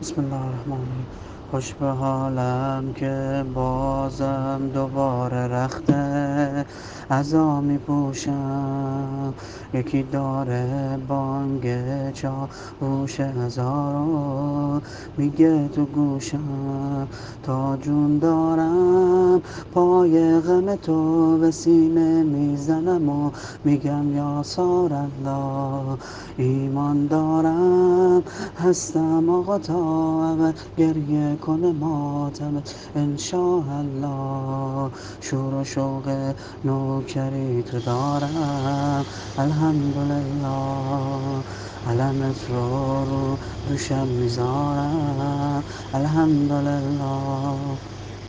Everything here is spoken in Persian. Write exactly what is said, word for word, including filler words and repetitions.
بسم الله الرحمن الرحیم. خوش به حالم که بازم دوباره رخته عزا می پوشم. یکی داره بانگ چاووش هزارو میگه تو گوشم، تا جون دارم پای غم تو به سینه میزنم و میگم یا سار الله. ایمان دارم هستم آقا تا ابد، گریه کنه ماتمت انشاءالله. شور و شوق نوکری تو دارم الحمدلله. علمت رو رو دوشم میذارم الحمدلله.